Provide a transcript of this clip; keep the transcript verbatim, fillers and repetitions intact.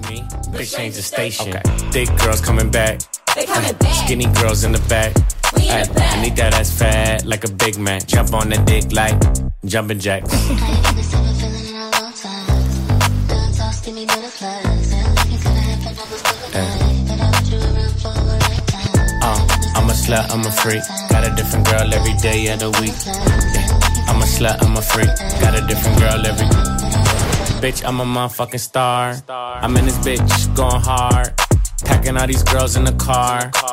me, bitch change the station. Okay. Thick girls coming back. They coming back. Skinny girls in the back. We in the back. I need that ass fat like a Big Mac. Jump on the dick like jumping jacks. I ain't never seen a feeling in a long time. Good talk, skinny butterflies. And like it could happen, I was good night. But I want you around for a lifetime. Uh, I'm a slut, I'm a freak. Got a different girl every day of the week. Yeah. I'm a slut, I'm a freak. Got a different girl every bitch, I'm a motherfucking star. I'm in this bitch going hard. Packing all these girls in the car.